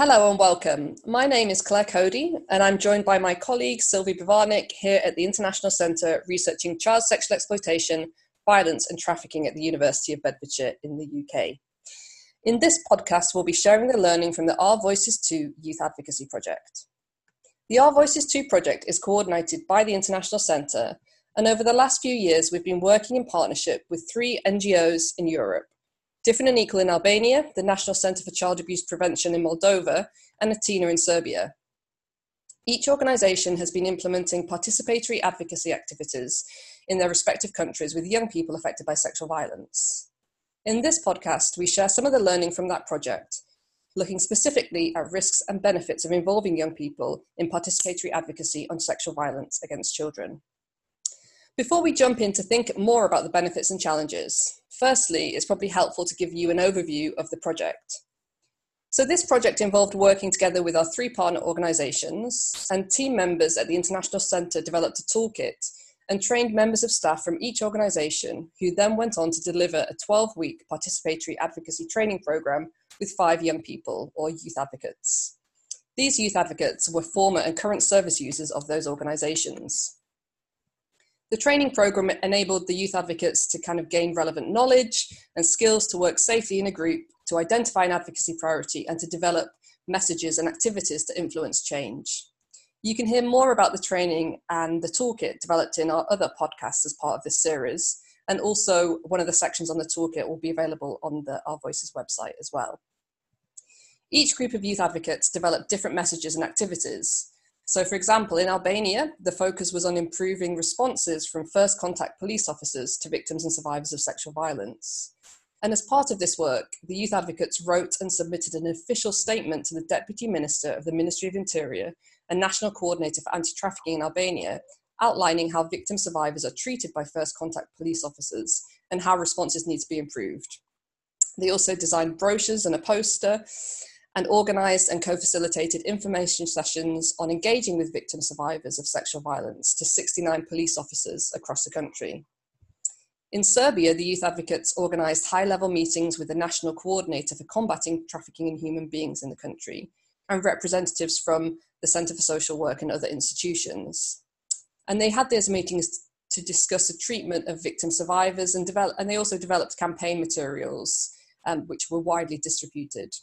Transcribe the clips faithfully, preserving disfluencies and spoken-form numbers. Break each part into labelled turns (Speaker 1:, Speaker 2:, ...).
Speaker 1: Hello and welcome. My name is Claire Cody and I'm joined by my colleague Sylvie Bavarnik here at the International Centre researching child sexual exploitation, violence and trafficking at the University of Bedfordshire in the U K. In this podcast, we'll be sharing the learning from the Our Voices two Youth Advocacy Project. The Our Voices two project is coordinated by the International Centre, and over the last few years we've been working in partnership with three N G Os in Europe: Different and Equal in Albania, the National Centre for Child Abuse Prevention in Moldova, and Atina in Serbia. Each organisation has been implementing participatory advocacy activities in their respective countries with young people affected by sexual violence. In this podcast, we share some of the learning from that project, looking specifically at risks and benefits of involving young people in participatory advocacy on sexual violence against children. Before we jump in to think more about the benefits and challenges, firstly, it's probably helpful to give you an overview of the project. So this project involved working together with our three partner organisations, and team members at the International Centre developed a toolkit and trained members of staff from each organisation, who then went on to deliver a twelve-week participatory advocacy training programme with five young people, or youth advocates. These youth advocates were former and current service users of those organisations. The training program enabled the youth advocates to kind of gain relevant knowledge and skills to work safely in a group, to identify an advocacy priority, and to develop messages and activities to influence change. You can hear more about the training and the toolkit developed in our other podcasts as part of this series, and also one of the sections on the toolkit will be available on the Our Voices website as well. Each group of youth advocates developed different messages and activities. So, for example, in Albania, the focus was on improving responses from first contact police officers to victims and survivors of sexual violence. And as part of this work, the youth advocates wrote and submitted an official statement to the Deputy Minister of the Ministry of Interior and National Coordinator for Anti-Trafficking in Albania, outlining how victim survivors are treated by first contact police officers and how responses need to be improved. They also designed brochures and a poster, and organised and co-facilitated information sessions on engaging with victim survivors of sexual violence to sixty-nine police officers across the country. In Serbia, the youth advocates organised high-level meetings with the National Coordinator for Combating Trafficking in Human Beings in the country and representatives from the Centre for Social Work and other institutions. And they had these meetings to discuss the treatment of victim survivors, and, develop, and they also developed campaign materials um, which were widely distributed.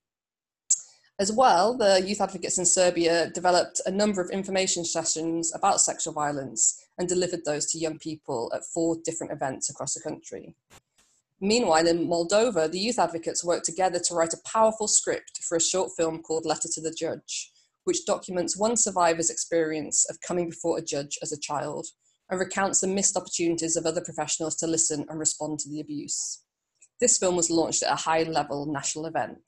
Speaker 1: As well, the youth advocates in Serbia developed a number of information sessions about sexual violence and delivered those to young people at four different events across the country. Meanwhile, in Moldova, the youth advocates worked together to write a powerful script for a short film called Letter to the Judge, which documents one survivor's experience of coming before a judge as a child and recounts the missed opportunities of other professionals to listen and respond to the abuse. This film was launched at a high-level national event.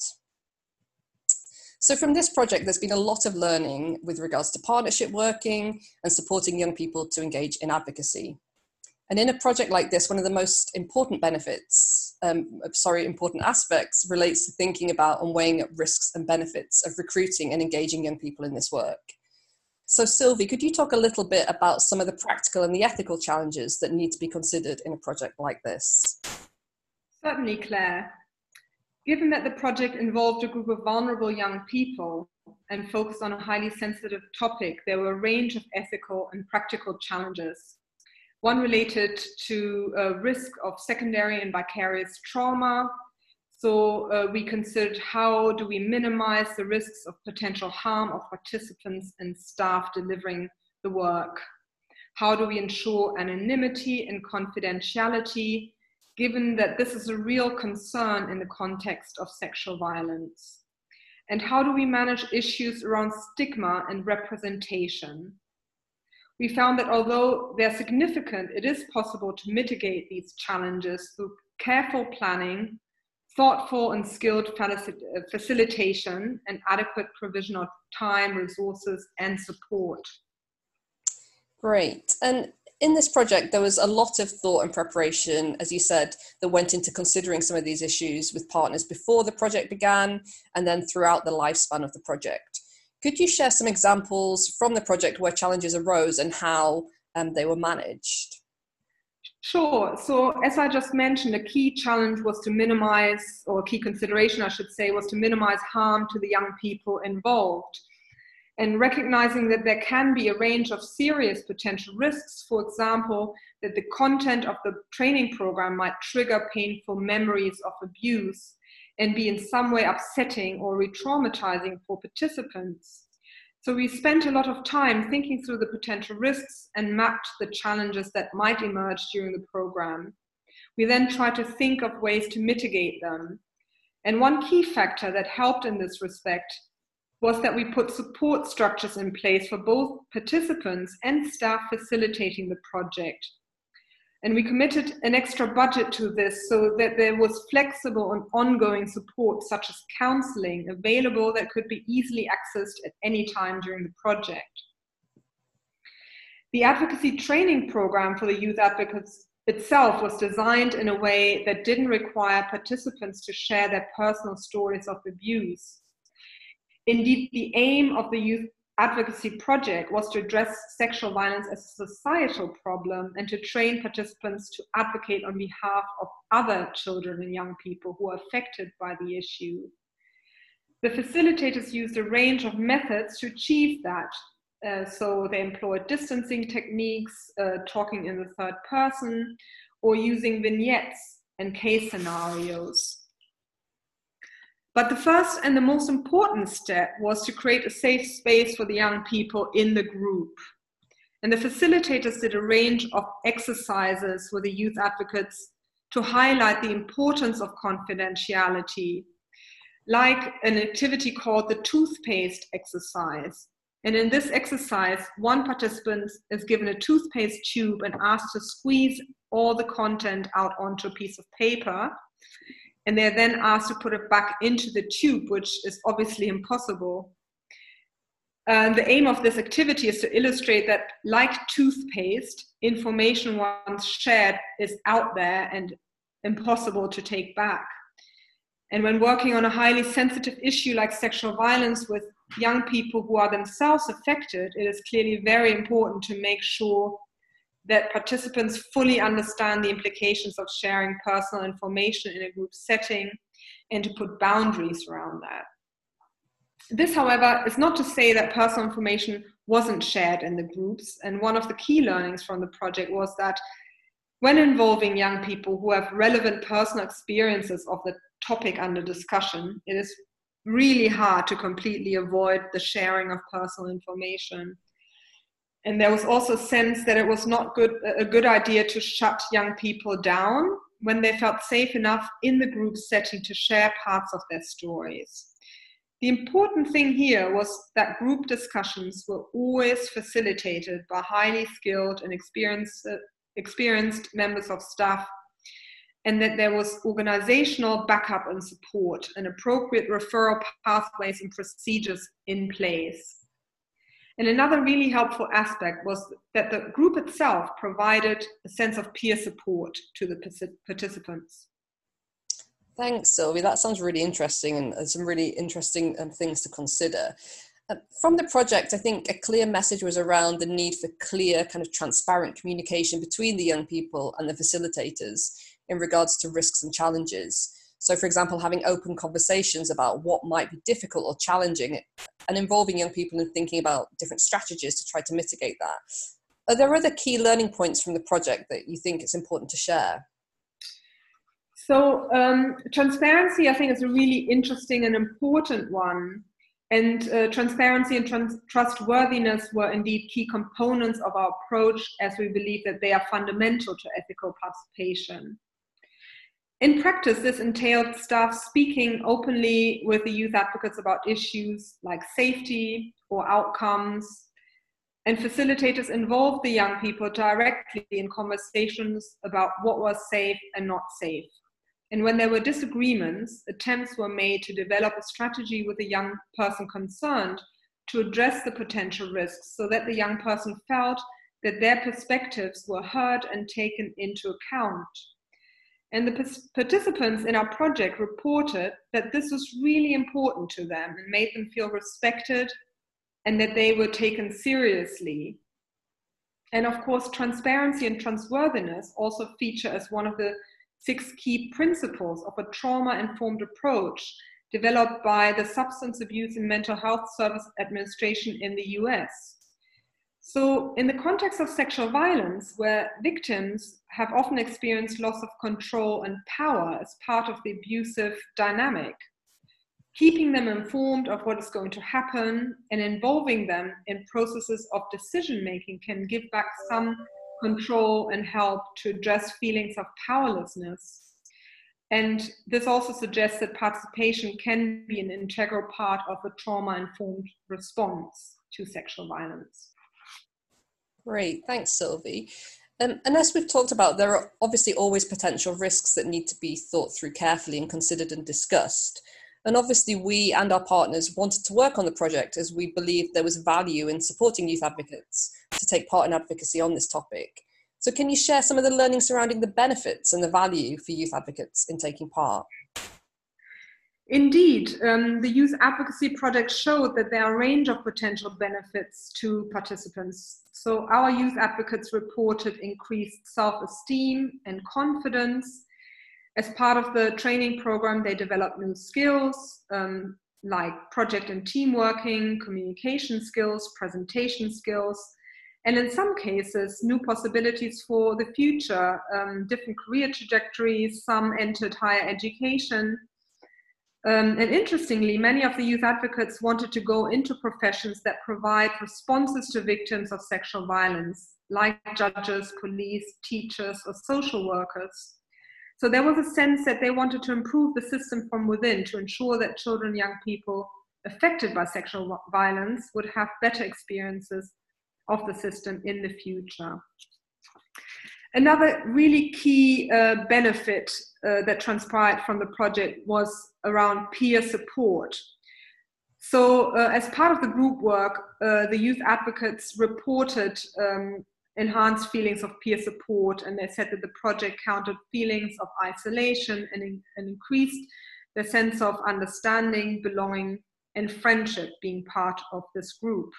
Speaker 1: So from this project, there's been a lot of learning with regards to partnership working and supporting young people to engage in advocacy. And in a project like this, one of the most important benefits, um, sorry, important aspects relates to thinking about and weighing up risks and benefits of recruiting and engaging young people in this work. So Sylvie, could you talk a little bit about some of the practical and the ethical challenges that need to be considered in a project like this?
Speaker 2: Certainly, Claire. Given that the project involved a group of vulnerable young people and focused on a highly sensitive topic, there were a range of ethical and practical challenges. One related to a risk of secondary and vicarious trauma. So uh, we considered how do we minimize the risks of potential harm of participants and staff delivering the work? How do we ensure anonymity and confidentiality, given that this is a real concern in the context of sexual violence? And how do we manage issues around stigma and representation? We found that although they're significant, it is possible to mitigate these challenges through careful planning, thoughtful and skilled facilitation, and adequate provision of time, resources, and support.
Speaker 1: Great. And in this project, there was a lot of thought and preparation, as you said, that went into considering some of these issues with partners before the project began and then throughout the lifespan of the project. Could you share some examples from the project where challenges arose and how um, they were managed?
Speaker 2: Sure. So as I just mentioned, a key challenge was to minimize, or a key consideration, I should say, was to minimize harm to the young people involved. And recognizing that there can be a range of serious potential risks, for example, that the content of the training program might trigger painful memories of abuse and be in some way upsetting or re-traumatizing for participants. So we spent a lot of time thinking through the potential risks and mapped the challenges that might emerge during the program. We then tried to think of ways to mitigate them. And one key factor that helped in this respect was that we put support structures in place for both participants and staff facilitating the project. And we committed an extra budget to this so that there was flexible and ongoing support, such as counseling, available that could be easily accessed at any time during the project. The advocacy training program for the youth advocates itself was designed in a way that didn't require participants to share their personal stories of abuse. Indeed, the aim of the youth advocacy project was to address sexual violence as a societal problem and to train participants to advocate on behalf of other children and young people who are affected by the issue. The facilitators used a range of methods to achieve that. Uh, so they employed distancing techniques, uh, talking in the third person, or using vignettes and case scenarios. But the first and the most important step was to create a safe space for the young people in the group. And the facilitators did a range of exercises with the youth advocates to highlight the importance of confidentiality, like an activity called the toothpaste exercise. And in this exercise, one participant is given a toothpaste tube and asked to squeeze all the content out onto a piece of paper. And they're then asked to put it back into the tube, which is obviously impossible. And the aim of this activity is to illustrate that, like toothpaste, information once shared is out there and impossible to take back. And when working on a highly sensitive issue like sexual violence with young people who are themselves affected, it is clearly very important to make sure that participants fully understand the implications of sharing personal information in a group setting and to put boundaries around that. This, however, is not to say that personal information wasn't shared in the groups. And one of the key learnings from the project was that when involving young people who have relevant personal experiences of the topic under discussion, it is really hard to completely avoid the sharing of personal information. And there was also a sense that it was not good, a good idea to shut young people down when they felt safe enough in the group setting to share parts of their stories. The important thing here was that group discussions were always facilitated by highly skilled and experienced, uh, experienced members of staff, and that there was organizational backup and support and appropriate referral pathways and procedures in place. And another really helpful aspect was that the group itself provided a sense of peer support to the participants.
Speaker 1: Thanks, Sylvie. That sounds really interesting and some really interesting um, things to consider. Uh, from the project, I think a clear message was around the need for clear, kind of transparent communication between the young people and the facilitators in regards to risks and challenges. So, for example, having open conversations about what might be difficult or challenging and involving young people in thinking about different strategies to try to mitigate that. Are there other key learning points from the project that you think it's important to share?
Speaker 2: So um, transparency, I think, is a really interesting and important one. And uh, transparency and trans- trustworthiness were indeed key components of our approach, as we believe that they are fundamental to ethical participation. In practice, this entailed staff speaking openly with the youth advocates about issues like safety or outcomes, and facilitators involved the young people directly in conversations about what was safe and not safe. And when there were disagreements, attempts were made to develop a strategy with the young person concerned to address the potential risks so that the young person felt that their perspectives were heard and taken into account. And the participants in our project reported that this was really important to them and made them feel respected and that they were taken seriously. And of course, transparency and trustworthiness also feature as one of the six key principles of a trauma-informed approach developed by the Substance Abuse and Mental Health Service Administration in the U S. So in the context of sexual violence, where victims have often experienced loss of control and power as part of the abusive dynamic, keeping them informed of what is going to happen and involving them in processes of decision-making can give back some control and help to address feelings of powerlessness. And this also suggests that participation can be an integral part of a trauma-informed response to sexual violence.
Speaker 1: Great, thanks, Sylvie. Um, and as we've talked about, there are obviously always potential risks that need to be thought through carefully and considered and discussed. And obviously we and our partners wanted to work on the project as we believed there was value in supporting youth advocates to take part in advocacy on this topic. So can you share some of the learning surrounding the benefits and the value for youth advocates in taking part?
Speaker 2: Indeed, um, the Youth Advocacy Project showed that there are a range of potential benefits to participants. So our youth advocates reported increased self-esteem and confidence. As part of the training program, they developed new skills um, like project and team working, communication skills, presentation skills, and in some cases, new possibilities for the future, um, different career trajectories. Some entered higher education. Um, and interestingly, many of the youth advocates wanted to go into professions that provide responses to victims of sexual violence, like judges, police, teachers, or social workers. So there was a sense that they wanted to improve the system from within to ensure that children and young people affected by sexual violence would have better experiences of the system in the future. Another really key uh, benefit uh, that transpired from the project was around peer support. So uh, as part of the group work, uh, the youth advocates reported um, enhanced feelings of peer support, and they said that the project countered feelings of isolation and, in, and increased their sense of understanding, belonging, and friendship being part of this group.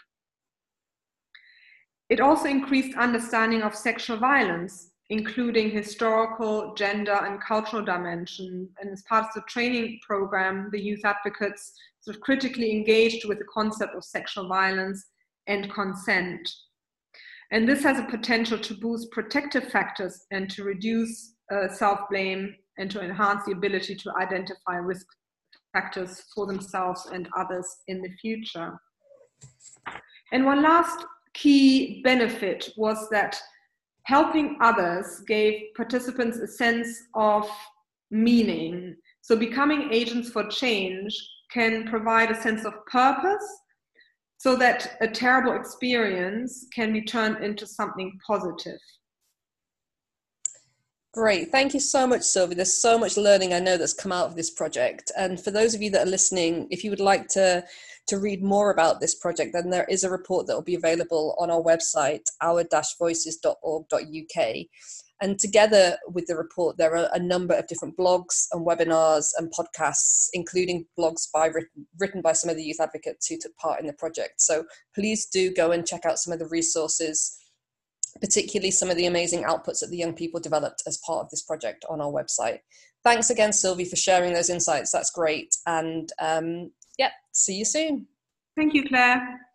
Speaker 2: It also increased understanding of sexual violence, including historical, gender, and cultural dimension. And as part of the training program, the youth advocates sort of critically engaged with the concept of sexual violence and consent. And this has a potential to boost protective factors and to reduce uh, self-blame and to enhance the ability to identify risk factors for themselves and others in the future. And one last key benefit was that helping others gave participants a sense of meaning. So becoming agents for change can provide a sense of purpose so that a terrible experience can be turned into something positive.
Speaker 1: Great, thank you so much, Sylvie. There's so much learning I know that's come out of this project. And for those of you that are listening, if you would like to, to read more about this project, then there is a report that will be available on our website, our dash voices dot org dot U K. And together with the report, there are a number of different blogs and webinars and podcasts, including blogs by written, written by some of the youth advocates who took part in the project. So please do go and check out some of the resources, particularly some of the amazing outputs that the young people developed as part of this project on our website. Thanks again, Sylvie, for sharing those insights. That's great. And um, yeah, see you soon.
Speaker 2: Thank you, Claire.